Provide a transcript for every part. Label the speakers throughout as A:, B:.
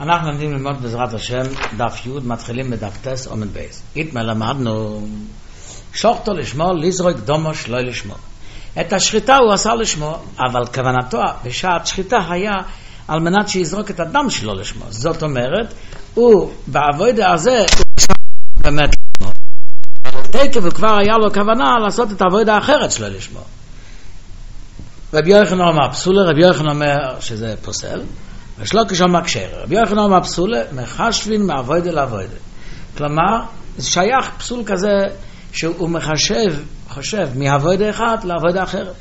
A: אנחנו לומדים ללמוד בעזרת השם דף י' מתחילים בדף טס עמוד בייס. איתמר למדנו שוחטו לשמו לזרוק דומו שלא לשמו. את השחיטה הוא עשה לשמו, אבל כוונתו בשעת שחיטה היה על מנת שיזרוק את הדם שלו לשמו. זאת אומרת, הוא בעבודה הזה הוא באמת לשמו. תקף הוא כבר היה לו כוונה לעשות את העבודה האחרת שלו לשמו. רבי יוחנן אומר פסולה, רבי יוחנן אומר שזה פוסל, ושלוקיש אומר כשר. רבי יוחנן אומר פסולה, מחשבין מעבודה לעבודה. כלומר, זה שייך פסול כזה שהוא חושב מעבודה אחת לעבודה אחרת.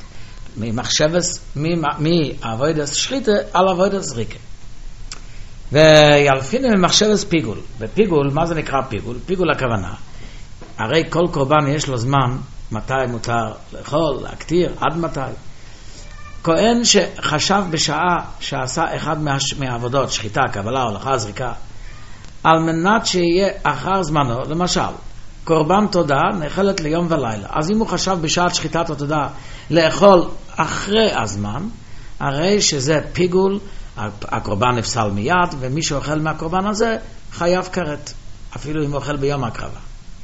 A: מעבודה שחיטה על עבודה זריקה. וילפינו ממחשבס פיגול. ופיגול, מה זה נקרא פיגול? פיגול הכוונה. הרי כל קורבן יש לו זמן מתי מותר לאכול, להקטיר, עד מתי. כהן שחשב בשעה שעשה אחד מהעבודות, שחיטה, קבלה, הולכה, זריקה, על מנת שיהיה אחר זמנו, למשל, קורבן תודה נאכלת ליום ולילה. אז אם הוא חשב בשעת שחיטת התודה לאכול אחרי הזמן, הרי שזה פיגול, הקורבן נפסל מיד, ומי שאוכל מהקורבן הזה חייב כרת, אפילו אם הוא אוכל ביום הקרבה.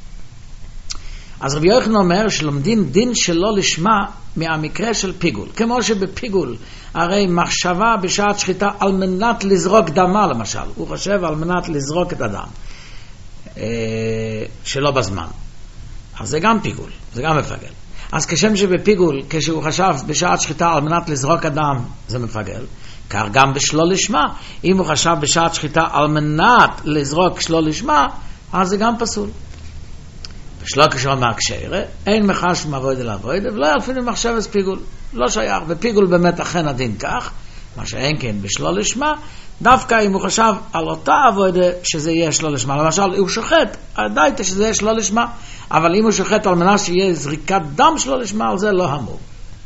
A: אז רבי יוחנן אומר שלומדים דין שלא לשמה מהמקרה של פיגול. כמו שבפיגול, הרי מחשבה בשעת שחיטה על מנת לזרוק דמה למשל. הוא חושב על מנת לזרוק את הדם. שלא בזמן. אז זה גם פיגול, זה גם מפגל. אז כשם שבפיגול, כשהוא חשב בשעת שחיטה על מנת לזרוק אדם, זה מפגל. כך גם בשלא לשמה. אם הוא חשב בשעת שחיטה על מנת לזרוק שלא לשמה, אז זה גם פסול. שלא כשאומר מהקשר, אין מחש מעבודה לעבודה, ולא ילפינו מחשבס פיגול. לא שייך, ופיגול באמת אכן הדין כך, מה שאין כן בשלא לשמה, דווקא אם הוא חשב על אותה עבודה שזה יהיה שלא לשמה. למשל, הוא שוחט, עדיין שזה יהיה שלא לשמה, אבל אם הוא שוחט על מנת שיהיה זריקת דם שלא לשמה, על זה לא אמור.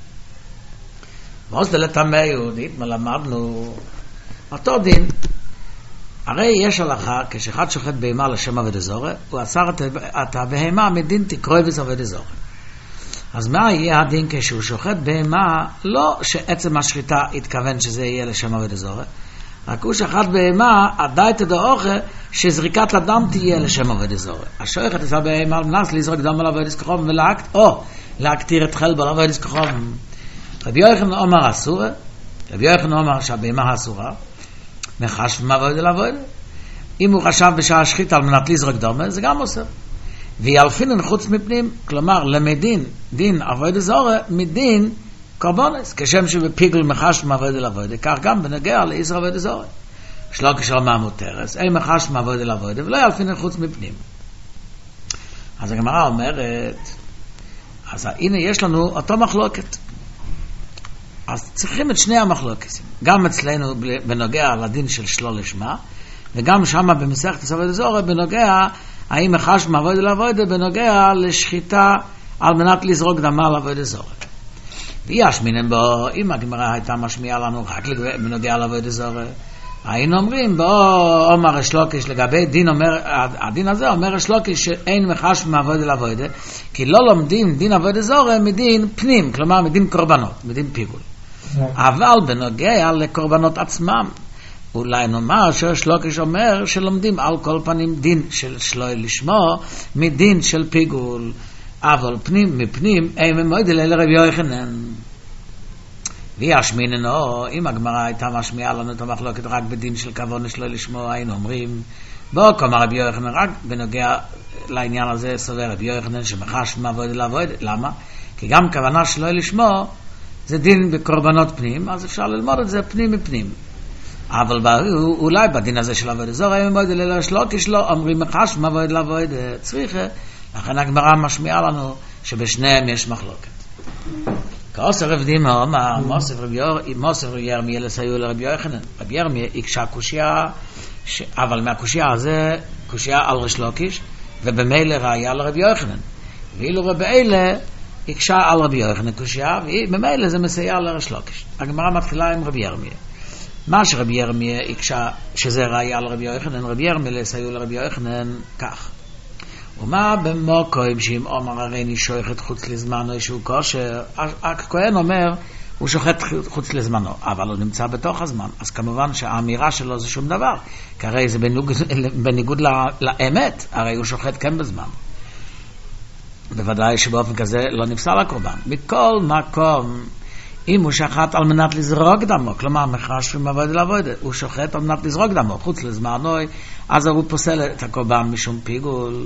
A: ועוד לטמא יהודית, למדנו אותו דין. הרי יש הלכה, כשאחד שוחט בהמה לשם עבודה זרה, הוא אסר את הבהמה מדין תקרויבס עבודה זרה. אז מה יהיה הדין כשהוא שוחט בהמה? לא שעצם השחיטה התכוון שזה יהיה לשם עבודה זרה, רק הוא שחט בהמה עדיין תדעוכה שזריקת הדם תהיה לשם עבודה זרה. השוחט עשה בהמה על מנת לזרוק דם על עבודה כחום או להקטיר את חלב על עבודה כחום. רבי יוחנן אומר אסורה, רבי יוחנן אומר שהבהמה אסורה, מחשב מעבודה לעבודה. אם הוא חשב בשעה שחיטה על מנת לזרוק דומה, זה גם עושה. וילפינן חוץ מפנים, כלומר למדין דין עבודה זרה מדין קורבנס, כשם שבפיגול מחשב מעבודה לעבודה, כך גם בנוגע לאיסור עבודה זרה. שלא כשאומר מותרס, אין מחשב מעבודה לעבודה, ולא ילפינן חוץ מפנים. אז הגמרא אומרת, אז הנה יש לנו אותו מחלוקת. אז צריכים את שני המחלוקסים, גם אצלנו בנוגע לדין של שלא לשמה, וגם שמה במסכת עבודה זרה בנוגע האם מחש מעבודה לעבודה בנוגע לשחיטה על מנת לזרוק דמה על עבודה זרה. ויש מינם בו, אם הגמרא הייתה משמיעה לנו רק בנוגע לעבודה זרה, היינו אומרים בו אומר השלוקיש לגבי דין, הדין הזה אומר השלוקיש שאין מחש מעבודה לעבודה, כי לא לומדים דין עבודה זרה מדין פנים, כלומר מדין קורבנות, מדין פיגול. אבל בנוגע לקורבנות עצמם, אולי נאמר שהשלוקיש אומר שלומדים על כל פנים דין של שלא לשמו מדין של פיגול, אבל פנים מפנים אין ממועד לרבי יוחנן. וישמיננו, אם הגמרא הייתה משמיעה לנו את המחלוקת רק בדין של כוונה שלא לשמו, היינו אומרים בוא כלומר רבי יוחנן רק בנוגע לעניין הזה סובר רבי יוחנן שמחש מעבודה לעבודה. למה? כי גם כוונה שלא לשמו זה דין בקורבנות פנים, אז אפשר ללמוד את זה פנים מפנים. אבל אולי בדין הזה של עבודה זרה, אם מועד אלילה שלא, כשלא אומרים מחש מעבודה לעבודה צריכה, לכן הגמרא משמיעה לנו שבשניהם יש מחלוקת. כאוסר רב דימה אומר, מוסף רבי ירמיה לסייעו לרבי יוחנן. רבי ירמיה יקשה קושיה, אבל מהקושיה הזה, קושיה על ריש לוקיש, ובמילא ראיה לרבי יוחנן. ואילו רבי אלה יקשה על רבי יוחנן קושיה, ובמילא זה מסייע לריש לוקיש. הגמרא מתחילה עם רבי ירמיה. מה שרבי ירמיה יקשה שזה ראיה לרבי יוחנן, רבי ירמיה לסייעו לרבי יוחנן כך. ומה במוקוים שאם אומר הרי נשויכת חוץ לזמן או שהוא כושר, הכהן אומר הוא שוחט חוץ לזמנו, אבל הוא נמצא בתוך הזמן, אז כמובן שהאמירה שלו זה שום דבר, כי הרי זה בניגוד לאמת, הרי הוא שוחט כן בזמן. בוודאי שבאופן כזה לא נפסל הקורבן. מכל מקום, אם הוא שחט על מנת לזרוק דמו, כלומר מחש ומעבוד לעבוד, הוא שוחט על מנת לזרוק דמו, חוץ לזמנו, אז הוא פוסל את הקורבן משום פיגול.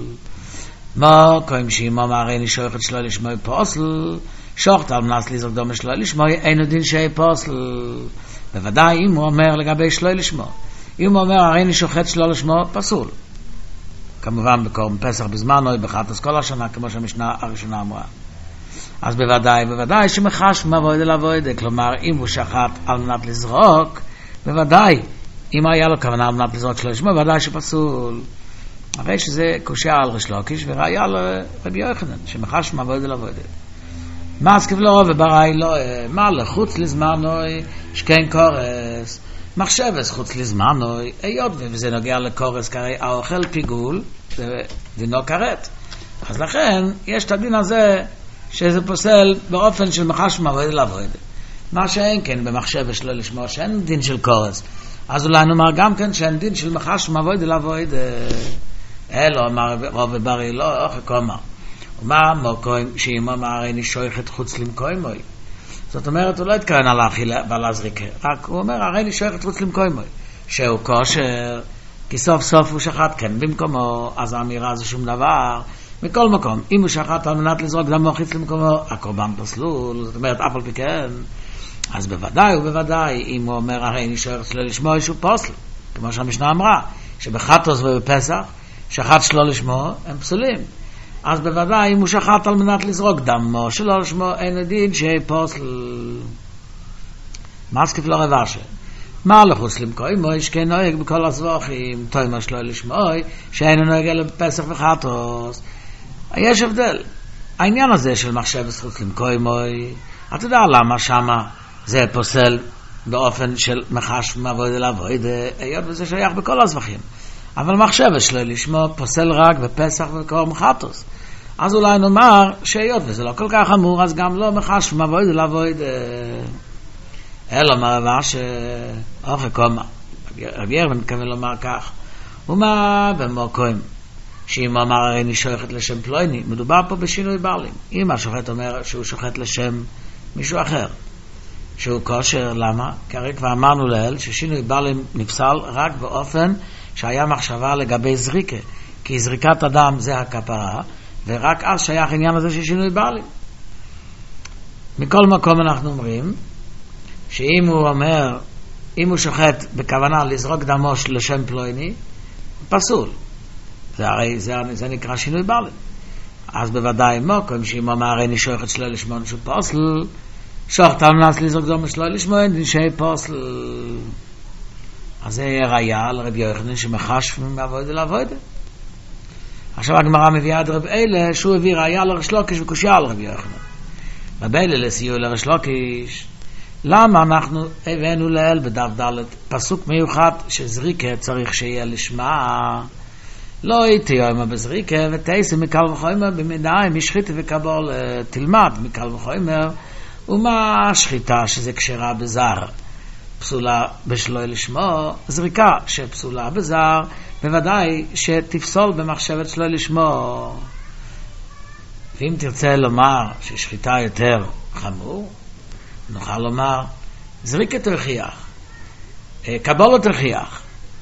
A: מקום שאם אמר אין שוחט שלא לשמוע פוסל, שוחט על מנת לזרוק דמו שלא לשמוע, אין דין שיהיה פוסל. בוודאי אם הוא אומר לגבי שלא לשמוע. אם הוא אומר אין שוחט שלא לשמוע, פסול. כמובן בקורבן פסח בזמנו, בחטא כל השנה, כמו שהמשנה הראשונה אמרה. אז בוודאי שמחש מעבוד לעבוד, כלומר אם הוא שחט על מנת לזרוק, בוודאי אם היה לו כוונה על מנת לזרוק שלא לשמוע, בוודאי שפסול. הרי שזה קושי על ריש לקיש וראיה לרבי יוחנן שמחש מעבוד לעבוד. מסכיב לו ובראי לו, מה לחוץ לזמנו שכן קורס, מחשבס חוץ לזמנו, היות וזה נוגע לקורס, כי האוכל פיגול זה דינו כרת, אז לכן יש את הדין הזה שזה פוסל באופן של מחש מעבוד לעבוד. מה שאין כן במחשבס שלא לשמוע שאין דין של קורס, אז אולי נאמר גם כן שאין דין של מחש מעבוד לעבוד. אלו אמר רב ברי לא אוכל קומר, ומה מוקוים שאם אמר אין שויכת חוץ למקוימוי, זאת אומרת הוא לא התכוון על האכילה ועל הזריקה, רק הוא אומר הרי אני שייכת חוץ למקוימוי, שהוא כושר, כי סוף סוף הוא שחט כן במקומו, אז האמירה זה שום דבר. מכל מקום, אם הוא שחט על מנת לזרוק דמו חוץ למקומו, הקורבן פסלול, זאת אומרת אף על פי כן, אז בוודאי ובוודאי אם הוא אומר הרי אני שייכת שלא לשמוע שהוא פוסל, כמו שהמשנה אמרה שבחטוס ובפסח שחט שלא לשמוע הם פסולים, אז בוודאי אם הוא שחט על מנת לזרוק דמו שלא לשמוע אין דין שיהיה פוסל. מסכיף לו רבשה, מה לחוץ למקוימוי שכן נוהג בכל הסבוכים תוימה שלא לשמוע שאין נוהג אלא בפסח וחטוס. יש הבדל, העניין הזה של מחשבת חוץ למקוימוי, אתה יודע למה שמה זה פוסל באופן של מחש מעבוד לעבוד, היות וזה שייך בכל הסבוכים, אבל מחשבת שלא לשמוע פוסל רק בפסח ובקורבן חטוס. אז אולי נאמר שהיות וזה לא כל כך חמור, אז גם לא מחש מעבוד לעבוד. אלא מה שאוכל קומה רבי ירמן מתכוון לומר כך, ומה במוקוים שאם אמר הרי אני שוחט לשם פלויני, מדובר פה בשינוי בעלים. אם השוחט אומר שהוא שוחט לשם מישהו אחר שהוא כושר, למה? כי הרי כבר אמרנו לאל ששינוי בעלים נפסל רק באופן שהיה מחשבה לגבי זריקה, כי זריקת אדם זה הכפרה, ורק אז שייך עניין הזה של שינוי בעלים. מכל מקום אנחנו אומרים שאם הוא אומר, אם הוא שוחט בכוונה לזרוק דמו לשם פלויני, פסול. זה נקרא שינוי בעלים. אז בוודאי מוקם שאם הוא אמר הרי אני שוחט שלא לשמוע שהוא פוסל, שוחט על מנת לזרוק דמו שלא לשמוע נשאר פוסל. אז זה ראיה לרבי יוחנן שמחש מעבוד לעבוד. עכשיו הגמרא מביאה את רב אלה שהוא הביא ראיה לריש לקיש וקושיה על רבי יוחנן. רב אלה לסיוע לריש לקיש, למה אנחנו הבאנו לאל בדף ד' פסוק מיוחד שזריקה צריך שיהיה לשמה, לא הייתי יומה בזריקה ותייסי מקל וחומר במדעי משחית וקבול, תלמד מקל וחומר ומה השחיטה שזה כשרה בזר פסולה בשלוי לשמו, זריקה שפסולה בזר בוודאי שתפסול במחשבת שלוי לשמו. ואם תרצה לומר ששחיטה יותר חמור, נוכל לומר זריקה תרחיח, קבולו תרחיח.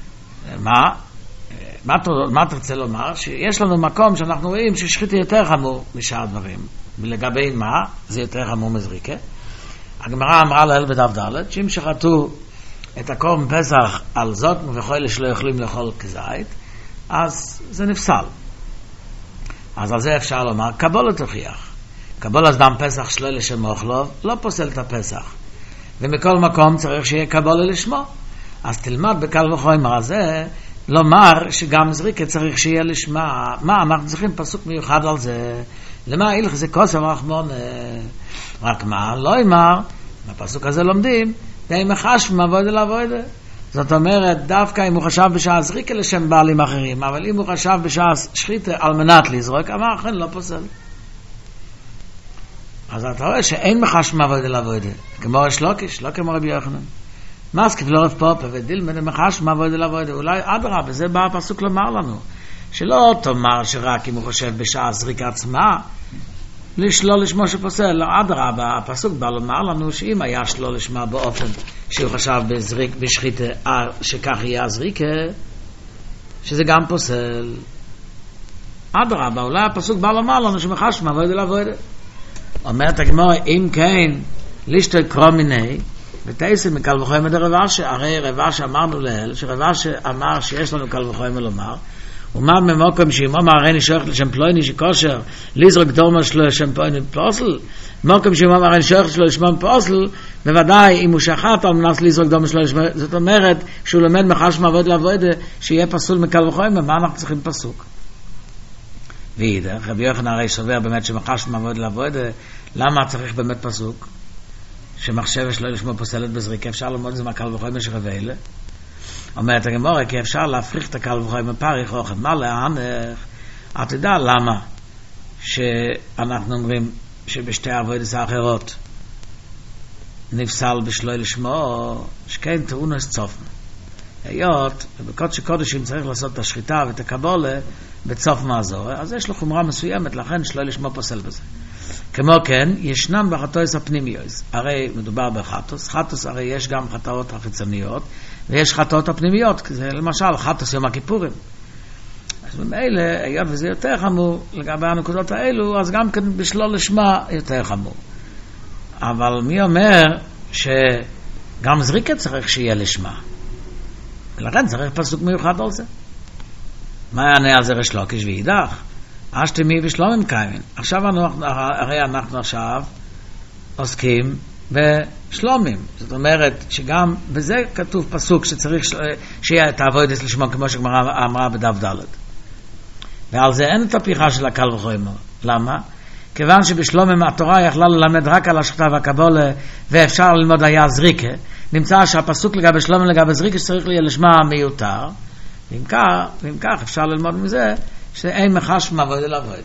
A: מה תרצה לומר? שיש לנו מקום שאנחנו רואים ששחיטה יותר חמור משאר דברים, ולגבי מה זה יותר חמור מזריקה. הגמרא אמרה לאל בדף ד' שאם שחטו את הקורבן פסח על זאת וכל שלא יכולים לאכול כזית, אז זה נפסל. אז על זה אפשר לומר קבולו תרחיח. קבול אז דם פסח שלא לשם אוכלו לא פוסל את הפסח, ומכל מקום צריך שיהיה קבול לשמו. אז תלמד בקל וחומר הזה לומר שגם זריקה צריך שיהיה לשמה. מה אנחנו צריכים פסוק מיוחד על זה? למה הילך זה כוסף רחמון? רק מה לא אמר בפסוק הזה לומדים די מחש מעבוד לעבוד. זאת אומרת דווקא אם הוא חשב בשעה זריקה לשם בעלים אחרים, אבל אם הוא חשב בשעה שחיטה על מנת לזרוק, אמר אכן לא פוסל. אז אתה רואה שאין מחש מעבודה לעבודה, כמו שלוקיש, לא כמו רבי יוחנן. מסקיף לא רב פופה ודילמן מחש מעבודה לעבודה, אולי אדרבה, זה בא הפסוק לומר לנו, שלא תאמר שרק אם הוא חושב בשעה זריקה עצמה, לשלול לשמו שפוסל, לא אדרבה, הפסוק בא לומר לנו שאם היה שלול לשמה באופן שהוא חשב בשחיתה שכך יהיה הזריקה, שזה גם פוסל. אדרבה, אולי הפסוק בא לומר לנו שמחש מעבודה לעבודה. אומרת הגמרא, אם כן, לישתו יקרא מיני, ותעשה מקל וחומר דרבשה, הרי רבשה אמרנו להל, שרבשה אמר שיש לנו קל וחומר לומר, ומה ממוקם שאם אמר הרי נשוח לשם פלויני שכושר, לזרוק דורמה שלו לשם פלויני פוסל, מוקם שאם אמר הרי נשוח שלו לשם פוסל, בוודאי אם הוא שחט על מנס לזרוק דורמה שלו לשם, זאת אומרת, כשהוא לומד מחש מעבוד לעבודה, שיהיה פסול מקל וחומר, מה אנחנו צריכים פסוק? ואידך, רבי יוחנן הרי סובר באמת שמחש מעבוד לעבודה, למה צריך באמת פסוק? שמחשב שלו לשמו פוסלת בזריקה, אפשר ללמוד את זה מהקל וחומר שרבלה. אומרת הגמרא, כי אפשר להפריך את הקל וחומר פריך אוכל. מה להנך? אתה יודע למה שאנחנו אומרים שבשתי העבודות האחרות נפסל בשלו לשמו, שכן תאונס צופן. היות, בקודש קודשים צריך לעשות את השחיטה ואת הקבולה בצוף מעזור, אז יש לו חומרה מסוימת, לכן שלו לשמו פוסל בזה. כמו כן, ישנם בחטאוס הפנימיות. הרי מדובר בחטאוס, חטאוס הרי יש גם חטאות החיצוניות, ויש חטאות הפנימיות, זה למשל חטאוס יום הכיפורים. אז במילא, היות וזה יותר חמור לגבי הנקודות האלו, אז גם כן בשלול לשמה יותר חמור. אבל מי אומר שגם זריקה צריך שיהיה לשמה? ולכן צריך פסוק מיוחד על זה. מה יענה על זה ריש לקיש ואידך? אשתמי ושלומים קיימים. עכשיו הרי אנחנו עכשיו עוסקים בשלומים. זאת אומרת שגם בזה כתוב פסוק שצריך שיהיה את העבודת לשמו כמו שגמרא אמרה בדף ד'. ועל זה אין את הפריחה של הקל וחומר. למה? כיוון שבשלומים התורה יכלה ללמד רק על השחיטה והקבולה ואפשר ללמוד היה זריקה, נמצא שהפסוק לגבי שלומים לגבי זריקה שצריך להיות לשמה מיותר. ואם כך אפשר ללמוד מזה שאין מחש מעבודה לעבודה.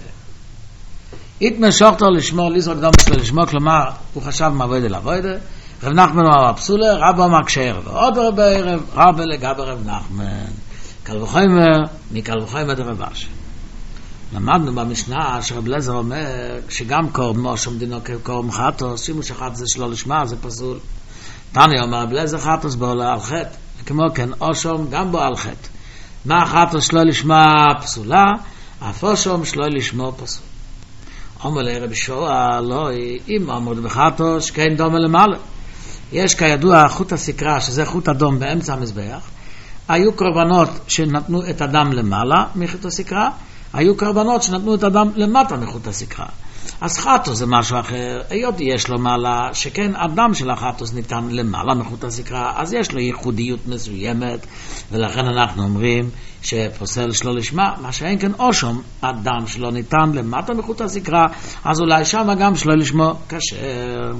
A: איתמר שוחטו לשמו, לזרוק דום שלו לשמו, כלומר, הוא חשב מעבודה לעבודה, רב נחמן אמר פסולה, רבא אמר כשערב, עוד רב ערב, רבא לגבי רב נחמן. קל וחומר, מקל וחומר דרבש. למדנו במשנה שרב לזר אומר, שגם קורם מושם דינו כקורם חטוס, שימו שחט זה שלו לשמה, זה פסול. תניא אומר, רב לזר חטוס בו על חטא, כמו כן, אושום גם בו על חטא. מה חטוס שלו לשמה פסולה, אף אושום שלו לשמו פסול. אומר לרבי שועה, לא, אם עמוד בחטוס, כן דומה למעלה. יש כידוע חוט הסקרה, שזה חוט אדום באמצע המזבח, היו קורבנות שנתנו את הדם למעלה מחוט הסקרה, היו קורבנות שנתנו את הדם למטה מחוט הסקרה. אז חטוס זה משהו אחר, היות יש לו מעלה, שכן הדם של החטוס ניתן למעלה מחוט הסקרה, אז יש לו ייחודיות מסוימת, ולכן אנחנו אומרים שפוסל שלו לשמה, מה שאין כן אושום, הדם שלו ניתן למטה מחוט הסקרה, אז אולי שם גם שלו לשמו כשר.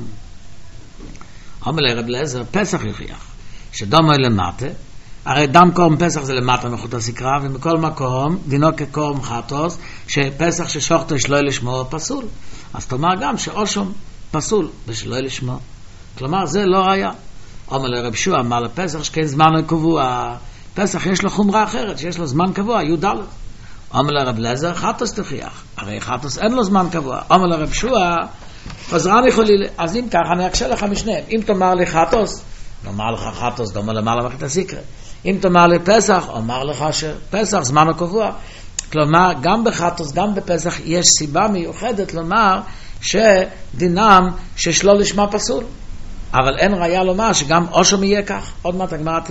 A: אומר לרב לזר, פסח יוכיח, שדומו למטה, הרי דם קורם פסח זה למטה מחוט הסקרה, ומכל מקום דינו כקורם חטוס, שפסח ששוחטו שלו לשמו פסול. אז תאמר גם שאושום פסול ושלו לשמו. כלומר זה לא היה. אומר לרב שוע, אמר לפסח שכן זמן קבוע, פסח יש לו חומרה אחרת, שיש לו זמן קבוע, י"ד. אומר לרב לזר, חטוס תוכיח, הרי חטוס אין לו זמן קבוע. אומר לרב שוע, חזרן יכולי, אז אם כך אני אקשה לך משניהם. אם תאמר לי חטוס, נאמר לך חטוס דומה למעלה מחוט הסקרה. אם תאמר לי פסח, אומר לך שפסח זמן הקבוע. כלומר, גם בחטוס, גם בפסח, יש סיבה מיוחדת לומר שדינם ששלו לשמה פסול. אבל אין ראיה לומר שגם אושום יהיה כך. עוד מעט הגמרא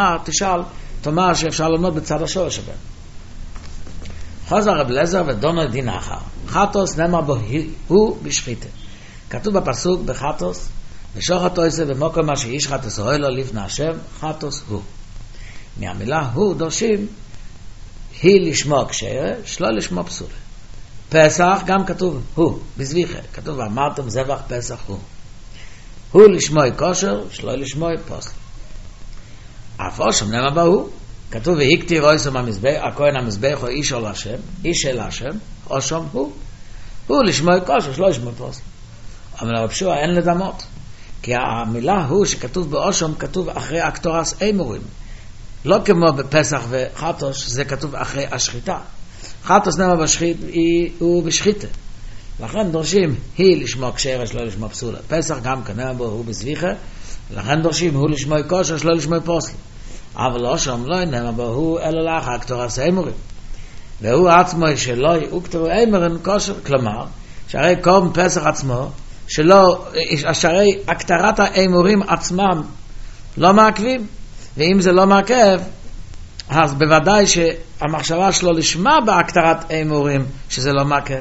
A: תאמר שאפשר ללמוד בצד השורש הבן. חוזר רב לזר ודונו דין אחר. חטוס נאמר בו הוא בשחיתה. כתוב בפסוק בחטוס, ושוחט עושה במקום מה שאיש חטוס אוהל לו לפני השם, חטוס הוא. מהמילה הוא דורשים היא לשמו כשרה, שלא לשמו פסולה. פסח גם כתוב הוא, בזביחה, כתוב אמרתם זבח פסח הוא לשמו כושר, שלא לשמו פוסל. אף אושם נאמר בה הוא, כתוב והקטי רויסום המזבח, הכהן המזבח הוא איש של השם, אושם הוא לשמו כושר, שלא לשמו פוסל. אבל הרב יהושע אין לדמות, כי המילה הוא שכתוב באושום כתוב אחרי אקטורס אימורים, לא כמו בפסח וחטוש, זה כתוב אחרי השחיטה. חטוס נאמר בשחית הוא בשחיתה, לכן דורשים היא לשמוע כשרש, לא לשמוע פסולה. פסח גם כנראה בו הוא בסביחה, לכן דורשים הוא לשמוע כושר, לא לשמוע פוסל. אבל אושום לא נאמר בו הוא אלא לאחר אקטורס אימורים, והוא עצמו שלא יקטרו אימורים כושר, כלומר שהרי קורבן פסח עצמו שלא, שהרי הקטרת האימורים עצמם לא מעכבים, ואם זה לא מעכב אז בוודאי שהמחשבה שלו לשמה בהקטרת אימורים שזה לא מעכב.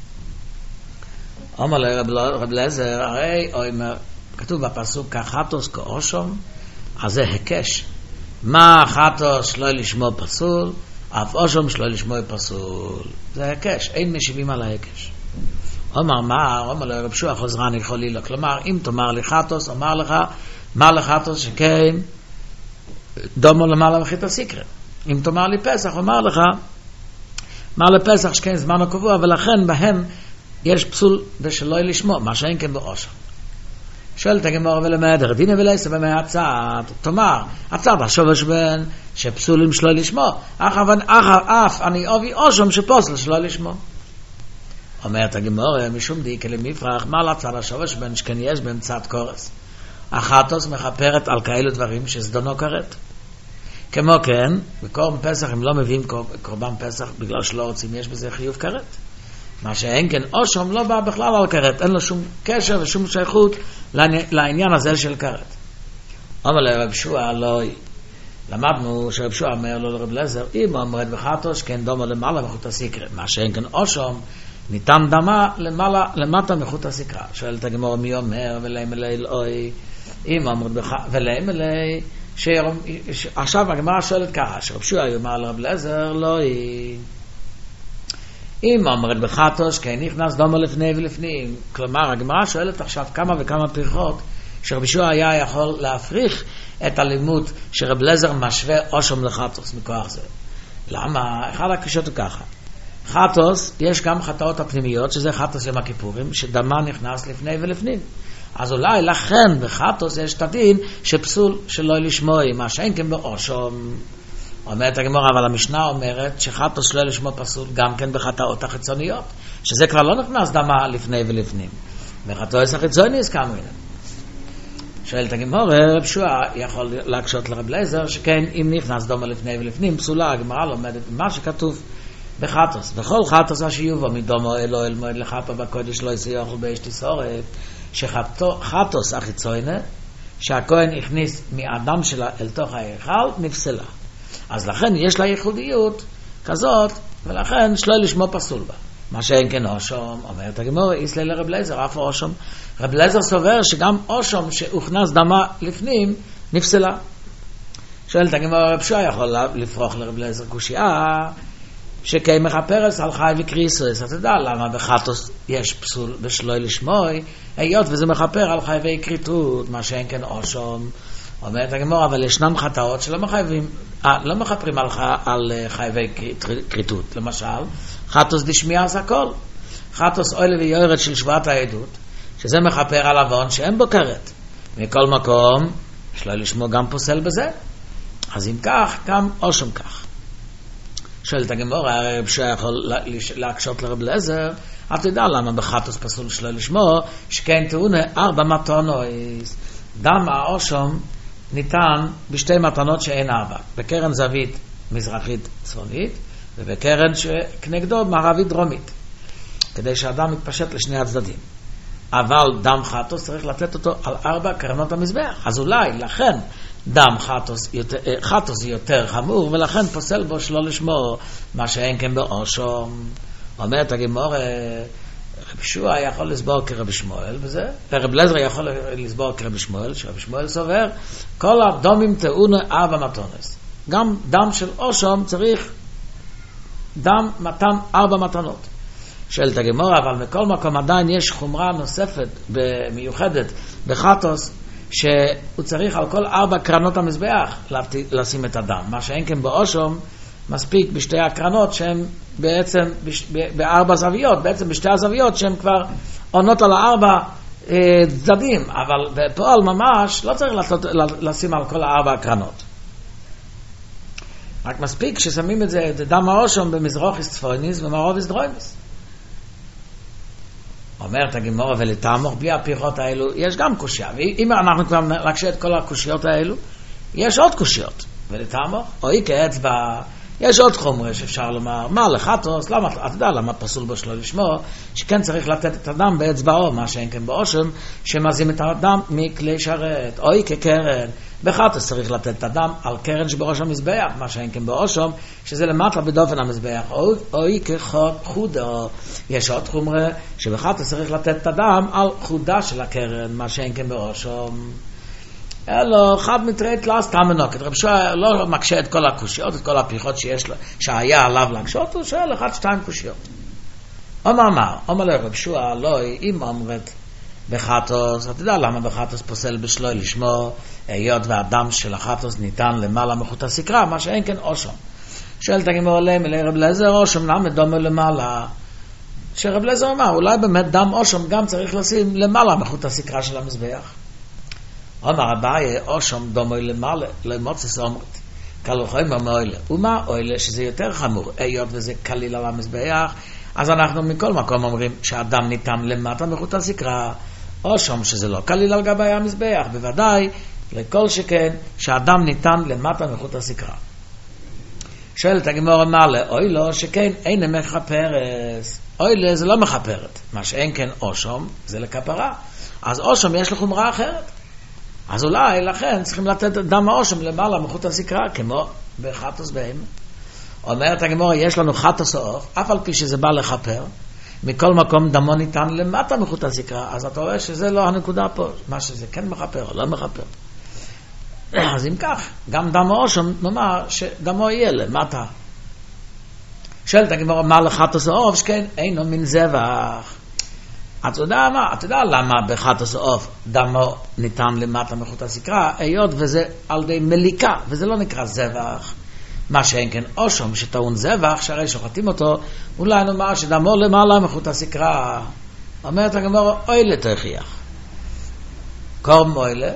A: אומר לרב אליעזר, הרי כתוב בפסוק כחטוס כאושום, אז זה הקש, מה חטוס לא לשמוע פסול, אף אושום שלא לשמוע פסול, זה הקש, אין משיבים על ההקש. אומר לרב יהושע חוזרני חולילה, כלומר אם תאמר לי חטוס, אומר לך מה לחטוס שכן דומו למעלה וחית הסיקרה. אם תאמר לי פסח, אומר לך מה לפסח שכן זמן הקבוע, ולכן בהם יש פסול בשלא לשמוע, מה שאין כן באושום. שואלת הגמרא ולמד דינא ולייסא במעצת, תאמר הצד השורש בן שפסולים שלא לשמוע, אף אני אובי אושום שפוסל שלא לשמוע. אומרת הגמרא משום די כלמפרח, מה לצד השורש בן שכן יש באמצעת קורס, החטוס מחפרת על כאלו דברים שזדונו כרת. כמו כן בקורבן פסח הם לא מביאים קורבן פסח בגלל שלא רוצים, יש בזה חיוב כרת, מה שאין כן אושום לא בא בכלל על כרת, אין לו שום קשר ושום שייכות לעניין הזה של כרת. אומר לרב יהושע לא, למדנו שרב יהושע אומר לו לרב אליעזר, אם אומרת בחטוס כן דומה למעלה מחוט הסיקרה, מה שאין כן אושום ניתן דמה למטה מחוט הסיקרה. שואלת הגמרא מי אומר ולהם אלי אלוהי, אם אומרת ולהם אלי עכשיו הגמרא שואלת ככה, שרב יהושע יאמר לרב אליעזר לא, אם אומרת בחטוס כן נכנס דומה לפני ולפנים. כלומר הגמרא שואלת עכשיו כמה וכמה פריחות שרב יהושע היה יכול להפריך את הלימוד שרב אליעזר משווה אושום לחטוס מכוח זה. למה? אחד הקשות הוא ככה, חטוס יש גם חטאות הפנימיות שזה חטוס יום הכיפורים שדמה נכנס לפני ולפנים, אז אולי לכן בחטוס יש את הדין שפסול שלא לשמוע, מה שאין כן באושום. אומרת הגמרא אבל המשנה אומרת שחטוס שלא לשמוע פסול גם כן בחטאות החיצוניות, שזה כבר לא נכנס דמה לפני ולפנים, בחטאות החיצוניות כמה מינים. שואלת הגמרא רב יהושע יכול להקשות לרב אליעזר שכן אם נכנס דומה לפני ולפנים פסולה. הגמרא לומדת מה שכתוב בחטוס, וכל חטוס השיובו מדומו אלו אל מועד לחטא בקודש לא יסיוחו באש תשרף, שחטוס החיצוני שהכהן הכניס מאדם שלה אל תוך ההיכל נפסלה, אז לכן יש לה ייחודיות כזאת, ולכן שלא לשמוע פסול בה. מה שאין כן אושום, אומרת הגמרא איסלי לרב אליעזר אף אושום, רב אליעזר סובר שגם אושום שהוכנס דמה לפנים נפסלה. שואלת הגמרא רב יהושע יכול לפרוח לרב אליעזר קושיה שכי מחפרס על חי וקריסוס, אתה יודע למה בחטוס יש פסול בשלא לשמוע, היות וזה מחפר על חי וקריטות, מה שאין כן אושום. אומרת הגמרא אבל ישנם חטאות שלא לא מחפרים על חי וקריטות, למשל חטוס דשמיע אז הכל, חטוס אוהל ויורד של שבועת העדות שזה מחפר על עוון שאין בו כרת, מכל מקום שלא לשמוע גם פוסל בזה, אז אם כך גם אושום כך. שואלת הגמרא הרב יהושע יכול להקשות לרב אליעזר, אתה יודע למה בחטוס פסול שלא לשמוע, שכן תאונה 4 מתנות, דם האושום ניתן בשתי מתנות שאין 4, בקרן זווית מזרחית צפונית ובקרן שכנגדו מערבית דרומית, כדי שהדם יתפשט לשני הצדדים. אבל דם חטוס צריך לתת אותו על 4 קרנות המזבח, אז אולי לכן דם חטוס יותר חמור ולכן פוסל בו שלא לשמוע, מה שאין כן באושום. אומרת הגמרא רב יהושע יכול לסבור כרבי שמואל בזה, ורב אליעזר יכול לסבור כרבי שמואל, שרבי שמואל סובר כל הדומים טעונה 4 מתנות, גם דם של אושום צריך מתן 4 מתנות. שואלת הגמרא אבל מכל מקום עדיין יש חומרה נוספת מיוחדת בחטוס שהוא צריך על כל 4 קרנות המזבח לשים את הדם, מה שאין כן באושום מספיק בשתי הקרנות שהן בעצם ב4 זוויות, בעצם בשתי הזוויות שהן כבר עונות על 4 צדדים, אבל בפועל ממש לא צריך לשים על כל 4 הקרנות. רק מספיק ששמים את זה, דם האושם במזרוח צפוניס ומערוב דרוימיס. אומרת הגמרא ולתעמוך בלי הפיחות האלו, יש גם קושיה. ואם אנחנו כבר נקשה את כל הקושיות האלו, יש עוד קושיות. ולתעמוך, או כאצבע, יש עוד חומר שאפשר לומר, מה לחטוס, למה, אתה יודע למה פסול בו שלא לשמוע, שכן צריך לתת את הדם באצבעו, מה שאין כן באושם, שמזים את הדם מכלי שרת, או כקרן, בחטוס צריך לתת את הדם על קרן שבראש המזבח, מה שאין כן באושם, שזה למטה בדופן המזבח, או כחודו, יש עוד חומר שבחטוס צריך לתת את הדם על חודה של הקרן, מה שאין כן באושם. אלו, אחד מתראה תלה סתם מנוקת. רב שועה לא מקשה את כל הקושיות, את כל הפיחות שהיה עליו להקשות, הוא שואל 1-2 קושיות. אומר לרב שועה, לא, אם אומרת בחטוס, אתה יודע למה בחטוס פוסל בשלוי לשמו, היות והדם של החטוס ניתן למעלה מחוט הסקרה, מה שאין כן אושם. שואל תגימור עליהם, אלי רב לזר, אושם למה דומה למעלה? שרב לזר אמר, אולי באמת דם אושם גם צריך לשים למעלה מחוט הסקרה של המזבח. אומר אביי, אושם דומוי למעלה, לא מוצס אומרת. קלוחים במוילה. ומה אוילה? שזה יותר חמור. היות וזה קליל על המזבח, אז אנחנו מכל מקום אומרים שהאדם ניתן למטה מחוט הסקרה. אושם שזה לא קליל על גבי המזבח. בוודאי, לכל שכן, שהאדם ניתן למטה מחוט הסקרה. שואלת הגמרא מעלה, אוילו שכן אין מחפרס. אוילה זה לא מחפרת. מה שאין כן אושם, זה לכפרה. אז אושם יש לחומרה אחרת. אז אולי לכן צריכים לתת דם האושם למעלה מחוט הסקרה, כמו בחטוס בהמה. אומרת הגמרא, יש לנו חטוס העוף, אף על פי שזה בא לחפר, מכל מקום דמו ניתן למטה מחוט הסקרה, אז אתה רואה שזה לא הנקודה פה, מה שזה כן מחפר או לא מחפר. אז אם כך, גם דם האושם, נאמר שדמו יהיה למטה. שואלת הגמרא, מה לחטוס העוף, שכן אינו מן זבח. אתה יודע למה בחטוס העוף דמו ניתן למטה מחוט הסקרה, היות וזה על די מליקה, וזה לא נקרא זבח. מה שאין כן אושם שטעון זבח, שהרי שוחטים אותו, אולי נאמר שדמו למעלה מחוט הסקרה. אומרת הגמרא, אוילה תוכיח. קורם אוילה,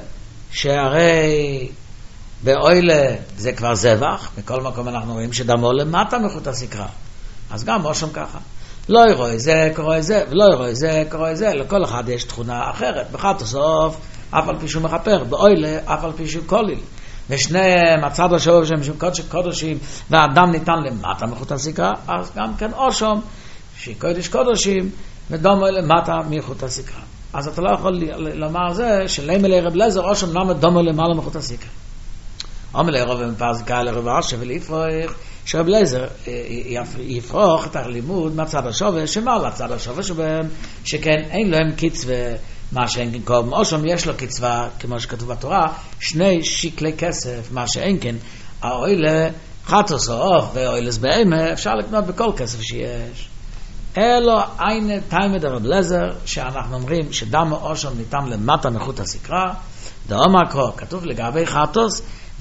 A: שהרי באוילה זה כבר זבח, מכל מקום אנחנו רואים שדמו למטה מחוט הסקרה. אז גם אושם ככה. לא יראה זה, קורא זה, ולא יראה זה, קורא זה. לכל אחד יש תכונה אחרת. בחטוס העוף, אף על פי שהוא מחפר, באוילה, אף על פי שהוא קוליל. ושניהם, הצד השואב שהם קודש קודשים, והאדם ניתן למטה מחוט הסקרה, אז גם כן אושם, שקודש קודשים, ודומו למטה מחוט הסקרה. אז אתה לא יכול לומר זה, שלמה לרב לזר, אושם למה דומו למעלה מחוט הסקרה. אומר לרב ומפרזיקה לרב אשר ולהפרוך, שרב לזר יפרוך את הלימוד מהצד השווה, שמה לצד השווה שבהם, שכן אין להם קצבה, מה שאין כן קורם אושם, יש לו קצבה, כמו שכתוב בתורה, 2 שקלי כסף, מה שאין כן, האוילה, חטוס או עוף ואוילס בהמה, אפשר לקנות בכל כסף שיש. אלו אין תימד הרב לזר, שאנחנו אומרים שדם אושם ניתן למטה מחוט הסקרה, דאום הקרוא, כתוב לגבי חטוס,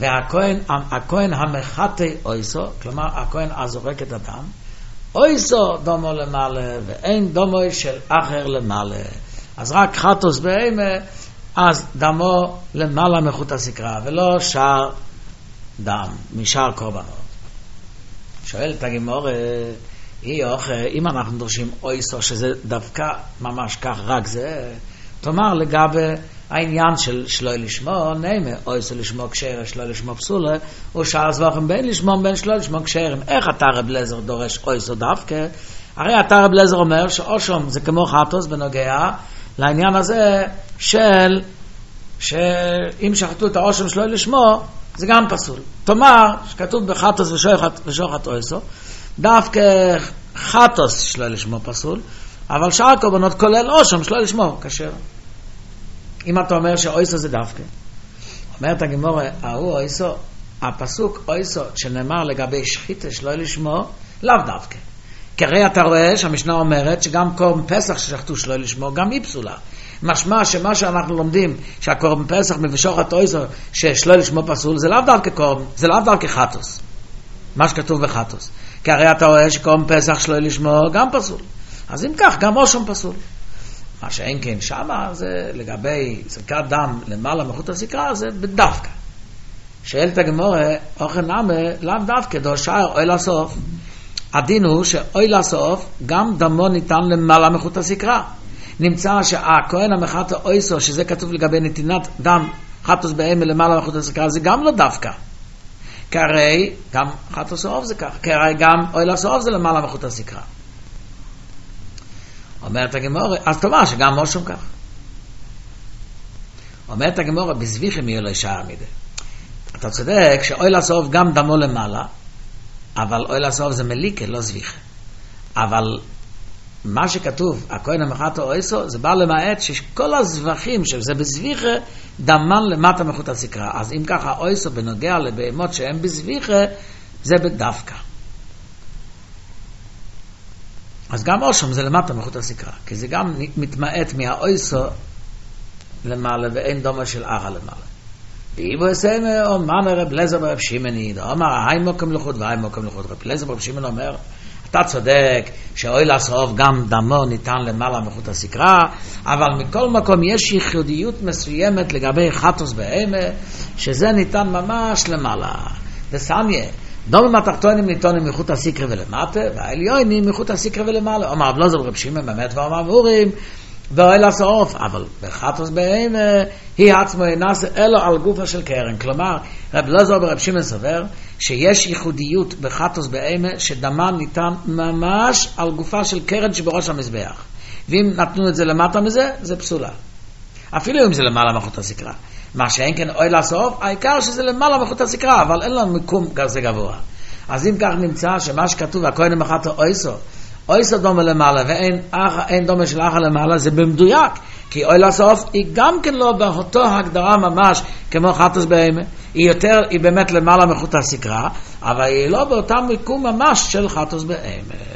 A: והכהן המחטא אויסו, כלומר הכהן הזורק את הדם, אויסו דומו למעלה, ואין דומו של אחר למעלה. אז רק חטוס בהמה, אז דמו למעלה מחוט הסקרה, ולא שאר דם, משאר קורבנות. שואלת הגמרא, אם אנחנו דורשים אויסו, שזה דווקא ממש כך רק זה, תאמר לגבי העניין של שלוי לשמו, נאמה, אויסו לשמו קשר, שלוי לשמו פסולה, ושאר זבחים בין לשמו, בין שלוי לשמו קשרים. איך אתה רב לזר דורש אויסו דווקא? הרי אתה רב לזר אומר שאושום זה כמו חטוס בנוגע לעניין הזה שאם שחטו את האושום שלוי לשמו, זה גם פסול. תאמר שכתוב בחטוס ושוחט אויסו, דווקא חטוס שלוי לשמו פסול, אבל שאר קורבנות כולל אושום שלוי לשמו קשר. אם אתה אומר שאויסו זה דווקא, אומרת הגמרא, ההוא אויסו, הפסוק אויסו שנאמר לגבי שחיטה שלא לשמו, לאו דווקא. כי הרי אתה רואה שהמשנה אומרת שגם קורבן פסח ששחטו שלא לשמו, גם היא פסולה. משמע שמה שאנחנו לומדים שהקורבן פסח מבשוחת אויסו ששלא לשמו פסול, זה לאו דווקא קורבן, זה לאו דווקא חטוס. מה שכתוב בחטוס. כי הרי אתה רואה שקורבן פסח שלא לשמו גם פסול. אז אם כך, גם אושם פסול. מה שאין כן שמה, זה לגבי זריקת דם למעלה מחוט הסקרה, זה בדווקא. שאלת הגמורה, אוכל נמה, לאו דווקא, דושאר אוי לסוף. הדין הוא שאוי לסוף, גם דמו ניתן למעלה מחוט הסקרה. נמצא שהכהן המחת אויסו, שזה כתוב לגבי נתינת דם חטוס בהמה למעלה מחוט הסקרה, זה גם לא דווקא. כי הרי גם חטוס אוף זה כך, כי הרי גם אוי לסוף זה למעלה מחוט הסקרה. אומרת הגמורה, אז תאמר שגם מושם כך. אומרת הגמורה, בזביחים יהיה לו שער מדי. אתה צודק שאוי לסוף גם דמו למעלה, אבל אוי לסוף זה מליקה, לא זביחה. אבל מה שכתוב, הכהן המחת אויסו, זה בא למעט שכל הזבחים שזה בזביחה, דמן למטה מחוט הסקרה. אז אם ככה אויסו בנוגע לבהמות שהם בזביחה, זה בדווקא. אז גם אושם זה למטה מחוט הסקרה, כי זה גם מתמעט מהאויסו למעלה, ואין דומה של אחר למעלה. ואיבו יסיימה, אומר רב לזר ברב שימני, אומר, היי מוקם לחוד והי מוקם לחוד. רב לזר ברב שימני אומר, אתה צודק שאוי לסוף גם דמו ניתן למעלה מחוט הסקרה, אבל מכל מקום יש ייחודיות מסוימת לגבי חטוס בהמה, שזה ניתן ממש למעלה. דסניה, דומה התחתונים ניתונים מחוט הסקרה ולמטה, והעליונים מחוט הסקרה ולמעלה. אומר רב לזר ברב שימני באמת ואומר ואורים, ואוי לסוף, אבל בחטוס בהמה היא עצמו נעשה אלו על גופה של קרן. כלומר, רב לזר ברב שימעון סובר שיש ייחודיות בחטוס בהמה שדמן ניתן ממש על גופה של קרן שבראש המזבח, ואם נתנו את זה למטה מזה, זה פסולה, אפילו אם זה למעלה מחוט הסקרה. מה שאין כן אוי לסוף, העיקר שזה למעלה מחוט הסקרה, אבל אין לנו מיקום כזה גבוה. אז אם כך נמצא שמה שכתוב הכהן המחת אויסו, אויסו דומה למעלה ואין דומה של אחר למעלה, זה במדויק, כי אוי לסוף היא גם כן לא באותו הגדרה ממש כמו חטוס בהמה, היא באמת למעלה מחוט הסקרה, אבל היא לא באותה מיקום ממש של חטוס בהמה.